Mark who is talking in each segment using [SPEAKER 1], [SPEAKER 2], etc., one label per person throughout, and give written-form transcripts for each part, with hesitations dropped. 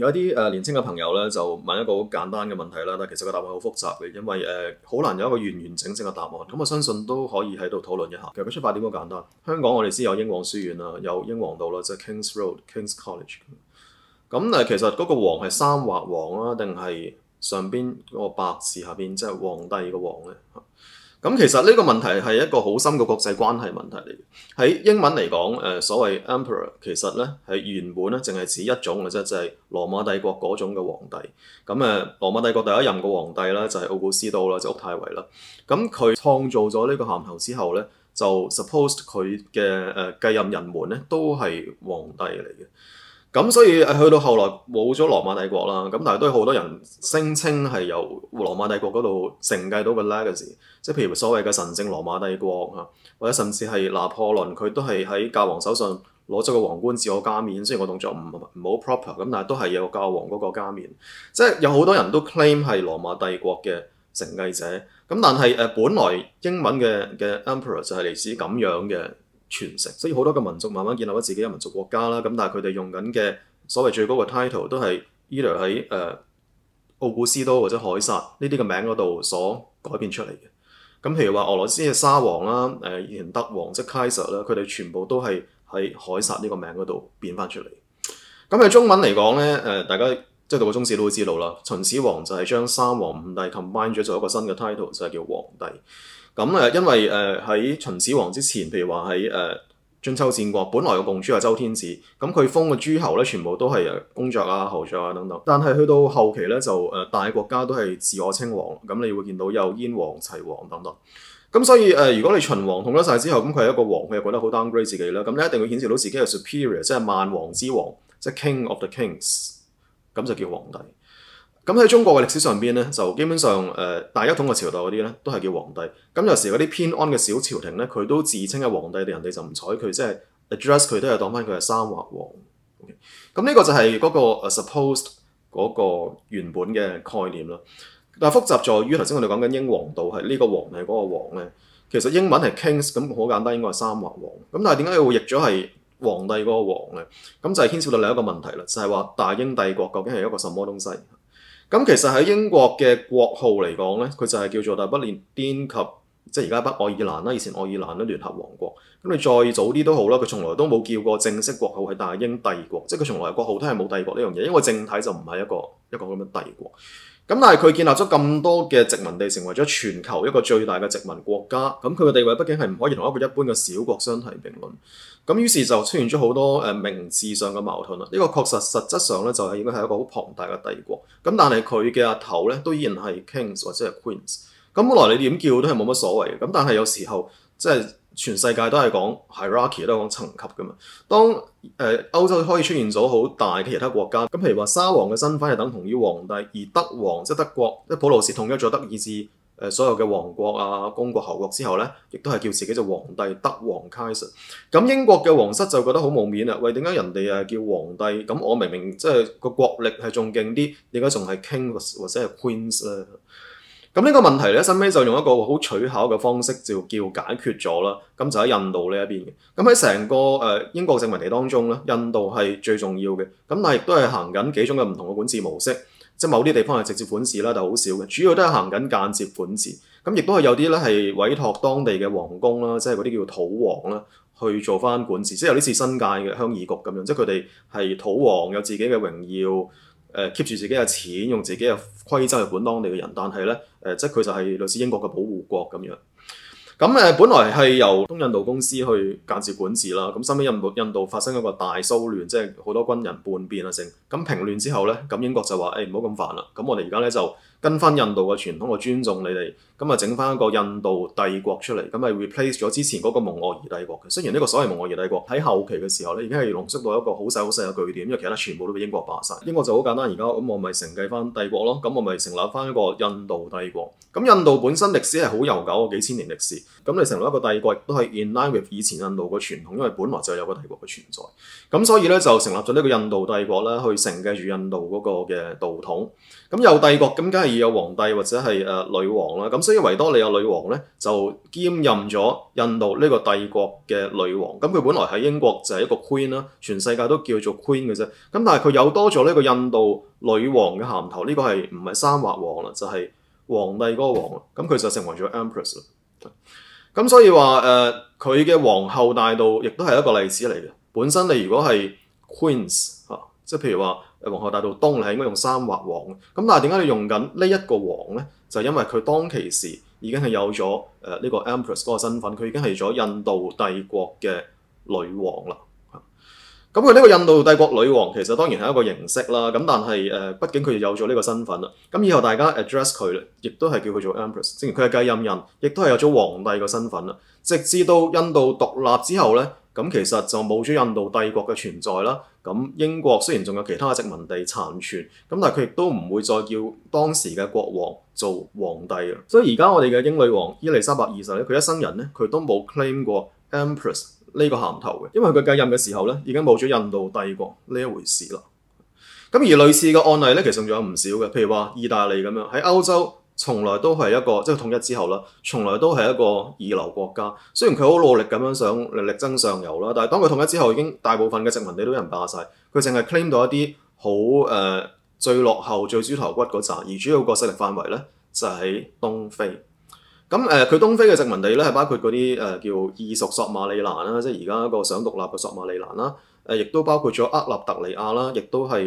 [SPEAKER 1] 有一啲年輕嘅朋友咧就問一個好簡單嘅問題啦，但其實個答案好複雜嘅，因為好難有一個完整嘅答案。咁我相信都可以喺度討論一下。其實佢出發點好簡單。香港我哋知有英皇書院啦，有英皇道啦，即係 King's Road、King's College。咁其實嗰個皇係三畫皇啊，定係上邊嗰個白字下邊即係皇帝嘅皇咧？咁其實呢個問題係一個好深嘅國際關係問題嚟嘅。喺英文嚟講，所謂 emperor 其實咧係原本咧淨係指一種嘅啫，就係羅馬帝國嗰種嘅皇帝。咁羅馬帝國第一任嘅皇帝咧就係奧古斯都啦，就屋太維啦。咁佢創造咗呢個銜頭之後咧，就 suppose 佢嘅繼任人們咧都係皇帝嚟嘅。咁所以去到後來冇咗羅馬帝國啦，咁但係都有好多人聲稱係由羅馬帝國嗰度承繼到個 legacy， 即係譬如所謂嘅神聖羅馬帝國嚇，或者甚至係拿破崙佢都係喺教皇手上攞咗個皇冠自我加冕，雖然個動作唔好 proper 咁，但係都係有教皇嗰個加冕，即係有好多人都 claim 係羅馬帝國嘅承繼者，咁但係本來英文嘅 emperor 就係嚟自咁樣嘅傳承，所以好多嘅民族慢慢建立咗自己嘅民族國家啦。咁但係佢哋用緊嘅所謂最高嘅 title 都係 either 喺奧古斯都或者凱撒呢啲嘅名嗰度所改變出嚟嘅。咁譬如話俄羅斯嘅沙皇啦、以前德皇即係 Kaiser 啦，佢哋全部都係喺凱撒呢個名嗰度變翻出嚟。咁喺中文嚟講咧，大家即係讀過中史都會知道啦。秦始皇就係將三皇五帝 combine 咗做一個新嘅 title，就係叫皇帝。咁因為喺秦始皇之前，譬如話喺春秋戰國，本來個共主係周天子，咁佢封嘅諸侯咧，全部都係公爵啊、侯爵啊等等。但係去到後期咧，就大國家都係自我稱王，咁你會見到有燕王、齊王等等。咁所以如果你秦王統咗晒之後，咁佢係一個王，佢又覺得好 downgrade 自己啦，咁你一定要顯示到自己係 superior， 即係萬王之王，即係 king of the kings， 咁就叫皇帝。咁喺中國嘅歷史上邊咧，就基本上大一統嘅朝代嗰啲咧，都係叫皇帝。咁有時嗰啲偏安嘅小朝廷咧，佢都自稱係皇帝，人哋就唔睬佢，即係 address 佢都係當翻佢係三畫王。咁呢個就係嗰個 supposed 嗰個原本嘅概念啦。但係複雜在於頭先我哋講緊英皇道係呢個皇係嗰個皇咧，其實英文係 kings， 咁好簡單應該係三畫王。咁但係點解要譯咗係皇帝嗰個皇咧？咁就係牽涉到另一個問題啦，就係話大英帝國究竟係一個什麼東西？咁其實喺英國嘅國號嚟講咧，佢就係叫做大不列顛及即係而家北愛爾蘭啦，以前愛爾蘭咧聯合王國。咁你再早啲都好啦，佢從來都冇叫過正式國號係大英帝國，即係佢從來國號都係冇帝國呢樣嘢，因為正體就唔係一個咁嘅帝國。咁但係佢建立咗咁多嘅殖民地，成為咗全球一個最大嘅殖民國家。咁佢嘅地位畢竟係唔可以同一個一般嘅小國相提並論。咁於是就出現咗好多名字上嘅矛盾啦。呢個確實質上咧就係應該係一個好龐大嘅帝國。咁但係佢嘅阿頭咧都依然係 kings 或者係 queens。咁本來你點叫都係冇乜所謂嘅。咁但係有時候即係全世界都係講 hierarchy， 都係講層級噶嘛。當歐洲可以出現咗好大嘅其他國家，咁譬如話沙皇嘅身份係等同於皇帝，而德皇即係德國，即係普魯士統一咗德意志所有嘅王國啊、公國、侯國之後咧，亦都係叫自己做皇帝，德皇 Kaiser。咁英國嘅皇室就覺得好冇面啦，喂，點解人哋叫皇帝？咁我明明即係個國力係仲勁啲，點解仲係 king 或者係 queens 咧？咁呢個問題咧，後尾就用一個好取巧嘅方式就叫解決咗啦。咁就喺印度呢一邊嘅。咁喺成個英國殖民地當中咧，印度係最重要嘅。咁但係亦都係行緊幾種嘅唔同嘅管治模式。即係某啲地方係直接管治啦，但係好少嘅。主要都係行緊間接管治。咁亦都係有啲咧係委託當地嘅皇宮啦，即係嗰啲叫土皇啦，去做翻管治。即係有啲似新界嘅鄉議局咁樣，即係佢哋係土皇，有自己嘅榮耀。keep 住自己嘅錢，用自己嘅規則去管當地嘅人，但係咧即係佢就係類似英國嘅保護國咁樣。咁本來係由東印度公司去間接管治啦。咁收尾印度發生一個大騷亂，即係好多軍人叛變啊成。咁平亂之後咧，咁英國就話唔好咁煩啦。咁我哋而家咧就跟翻印度嘅傳統，我尊重你哋，咁啊整翻一個印度帝國出嚟，咁咪 replace 咗之前嗰個蒙兀兒帝國嘅。雖然呢個所謂蒙兀兒帝國喺後期嘅時候咧，已經係濃縮到一個好細好細嘅據點，因為其他全部都俾英國霸晒。英國就好簡單，而家咁我咪承繼翻帝國咯，咁我咪成立翻一個印度帝國。咁印度本身歷史係好悠久，幾千年歷史。 咁你成為一個帝國，亦都係 in line with 以前印度嘅傳統，因為本來就有個帝國嘅存在。咁所以咧就成立咗呢個印度帝國啦，去承繼住印度嗰個嘅道統。咁有帝國咁，梗係要有皇帝或者係女王啦。咁所以維多利亞女王咧就兼任咗印度呢個帝國嘅女王。咁佢本來喺英國就係一個 queen 啦，全世界都叫做 queen 嘅啫。咁但係佢有多咗呢個印度女王嘅銜頭，呢個係唔係三畫王啦，就係皇帝嗰個王啦。咁佢就成為咗 empress 啦。咁所以話佢嘅皇后大道亦都係一個例子嚟嘅。本身你如果係 queens 即係譬如話皇后大道東，你係應該用三畫王。咁但係點解你用緊呢一個王咧？就因為佢當其時已經係有咗呢個 empress 嗰個身份，佢已經係咗印度帝國嘅女王啦。咁佢呢個印度帝國女王其實當然係一個形式啦，咁但係畢竟佢有咗呢個身份啦，咁以後大家 address 佢亦都係叫佢做 empress， 正如佢係繼任人，亦都係有咗皇帝個身份啦。直至到印度獨立之後咧，咁其實就冇咗印度帝國嘅存在啦。咁英國雖然仲有其他殖民地殘存，咁但係佢亦都唔會再叫當時嘅國王做皇帝啊。所以而家我哋嘅英女王伊麗莎白二世咧，佢一生人咧佢都冇 claim 過 empress呢個銜頭嘅，因為佢繼任嘅時候咧，已經冇咗印度帝國呢一回事啦。咁而類似嘅案例咧，其實仲有唔少嘅，譬如話意大利咁樣，喺歐洲從來都係一個即係統一之後啦，從來都係一個二流國家。雖然佢好努力咁樣想力爭上游啦，但係當佢統一之後，已經大部分嘅殖民地都有人霸晒，佢淨係 claim 到一啲好最落後、最豬頭骨嗰扎，而主要個勢力範圍咧就喺東非。咁佢東非嘅殖民地咧係包括嗰啲叫意屬索馬利蘭啦，即係而家一個想獨立嘅索馬利蘭啦。亦都包括咗厄立特里亞啦，亦都係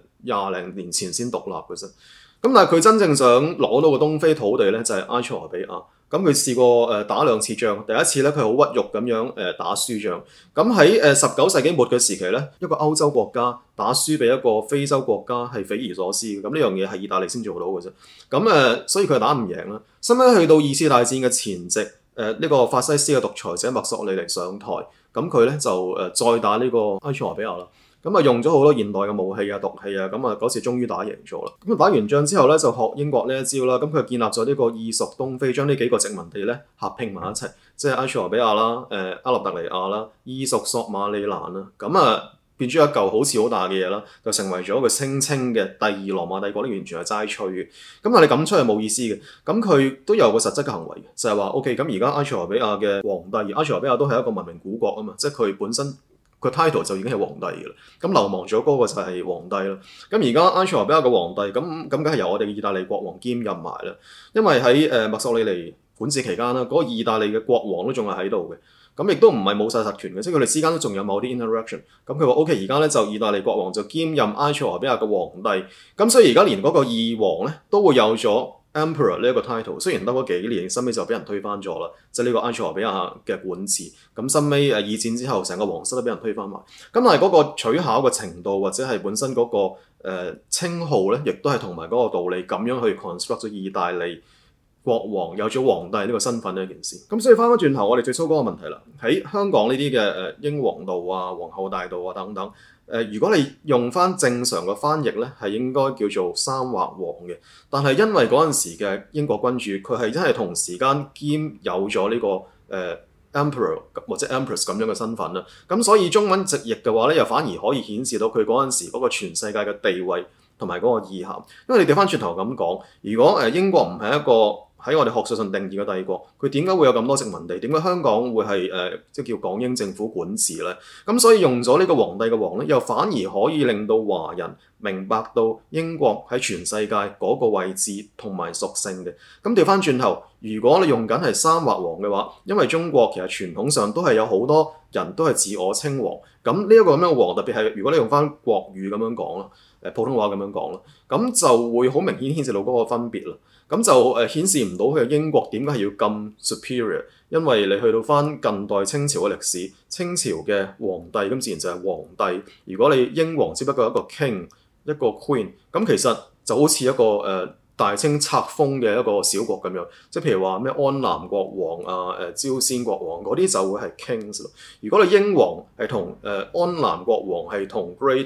[SPEAKER 1] 20零年前先獨立嘅啫。咁但係佢真正想攞到個東非土地咧，就係埃塞俄比亞。咁佢試過打2次仗，第一次咧佢好屈辱咁樣打輸仗。咁喺19世紀末嘅時期咧，一個歐洲國家打輸俾一個非洲國家係匪夷所思嘅。咁呢樣嘢係意大利先做到嘅啫。咁所以佢係打唔贏啦。後尾去到2次大戰嘅前夕，呢個法西斯嘅獨裁者墨索里尼上台，咁佢咧就再打呢個埃塞俄比亞啦。咁用咗好多現代嘅武器啊、毒氣啊，咁嗰次終於打贏咗啦。咁打完仗之後咧，就學英國呢一招啦。咁佢建立咗呢個意屬東非，將呢幾個殖民地咧合併埋一齊，即係埃塞俄比亞啦、厄立特里亞啦、意屬索馬利蘭啦。咁變咗一嚿好似好大嘅嘢啦，就成為咗佢聲稱嘅第二羅馬帝國，呢完全係齋吹嘅。咁但係你咁吹係冇意思嘅。咁佢都有個實質嘅行為嘅，就係話 OK。咁而家埃塞俄比亞嘅皇帝，而埃塞俄比亞都係一個文明古國啊嘛，即係佢本身個 title 就已經係皇帝嘅啦。咁流亡咗嗰個就係皇帝啦。咁而家埃塞俄比亞嘅皇帝，咁梗係由我哋嘅意大利國王兼任埋啦。因為喺墨索里尼管治期間啦，嗰個意大利嘅國王都仲係喺度嘅。咁亦都唔係冇晒實權嘅，即係佢哋之間都仲有某啲 interaction。咁佢話 OK， 而家咧就意大利國王就兼任埃塞俄比亞嘅皇帝。咁所以而家連嗰個議王咧都會有咗 emperor 呢一個 title。雖然得嗰幾年，收尾就俾人推翻咗啦，即係呢個埃塞俄比亞嘅管治。咁收尾二戰之後，成個皇室都俾人推翻埋。咁但係嗰個取巧嘅程度或者係本身嗰個稱號咧，亦都係同埋嗰個道理咁樣去 construct 咗意大利國王有咗皇帝呢個身份呢一件事。咁所以翻返轉頭，我哋最初嗰個問題啦，喺香港呢啲嘅英皇道啊、皇后大道啊等等，如果你用翻正常嘅翻譯咧，係應該叫做三畫王嘅。但係因為嗰陣時嘅英國君主，佢係真係同時間兼有咗呢個emperor 或者 empress 咁樣嘅身份啦。咁所以中文直譯嘅話咧，又反而可以顯示到佢嗰陣時嗰個全世界嘅地位同埋嗰個意涵。因為你調翻轉頭咁講，如果英國唔係一個喺我哋學術上定義嘅帝國，佢點解會有咁多殖民地？點解香港會係即係叫港英政府管治咧？咁所以用咗呢個皇帝嘅皇咧，又反而可以令到華人明白到英國喺全世界嗰個位置同埋屬性嘅。咁調翻轉頭，如果你用緊係三畫王嘅話，因為中國其實傳統上都係有好多人都係自我稱王。咁呢一個咁樣嘅王，特別係如果你用翻國語咁樣講啦，普通話咁樣講啦，咁就會好明顯顯示到嗰個分別啦。咁就顯示唔到佢英國點解係要咁 superior， 因為你去到翻近代清朝嘅歷史，清朝嘅皇帝咁自然就係皇帝。如果你英皇只不過一個 king 一個 queen， 咁其實就好似一個大清冊封嘅一個小國咁樣。即係譬如話咩安南國王啊、朝鮮國王嗰啲就會係 kings 咯。如果你英皇係同安南國王係同 grade 嘅，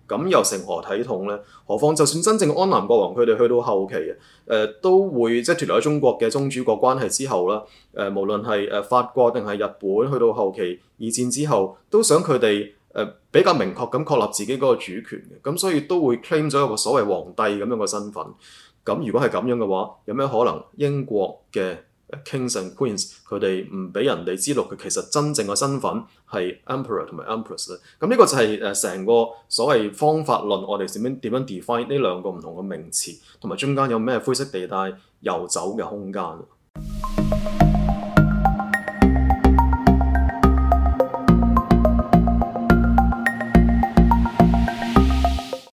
[SPEAKER 1] 咁又成何體統呢？何況就算真正安南國王佢哋去到後期都會即係脫離咗中國嘅宗主國關係之後啦，無論係法國定係日本，去到後期二戰之後，都想佢哋比較明確咁確立自己嗰個主權嘅，咁所以都會 claim 咗一個所謂皇帝咁樣嘅身份。咁如果係咁樣嘅話，有咩可能英國嘅Kings and Queens 佢哋唔俾人哋知道佢其實真正嘅身份係 Emperor 同埋 Empress 咧？咁呢個就係成個所謂方法論，我哋點樣 define 呢兩個唔同嘅名詞，同埋中間有咩灰色地帶遊走嘅空間。